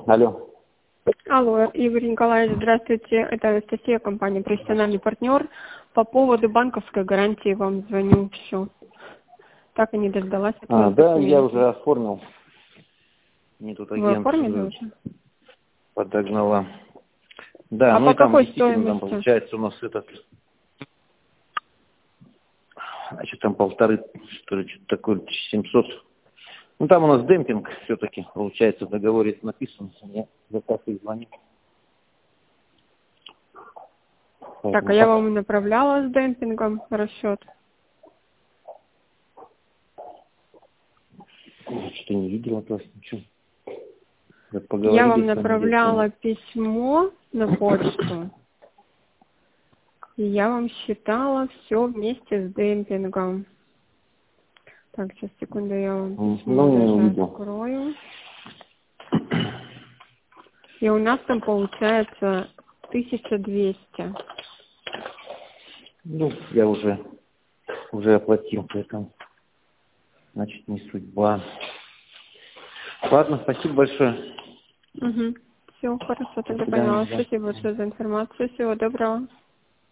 Алло. Алло, Игорь Николаевич, здравствуйте. Это Анастасия, компания «Профессиональный партнер». По поводу банковской гарантии вам звоню. Все. Так и не дождалась от вас Да, документов. я уже оформил. Мне тут Вы агент оформили уже? подогнала. Да, А ну по и там какой действительно там стоимости? получается у нас значит, там 1,5, что ли, что-то такое, 700. Ну там у нас демпинг все-таки, получается, в договоре это написано. Я за так и звоню. Так, а я вам направляла с демпингом расчет. Что-то не видел от вас ничего. Как Я поговорили вам с вами, направляла письмо на почту. И я вам считала все вместе с демпингом. Так, сейчас, секунду, я вам письмо не даже увидел. открою. И у нас там получается 1200. Ну, я уже оплатил, поэтому, значит, не судьба. Ладно, спасибо большое. Угу. Все, хорошо, До тогда свидания. поняла. Да. Спасибо большое за информацию. Всего доброго.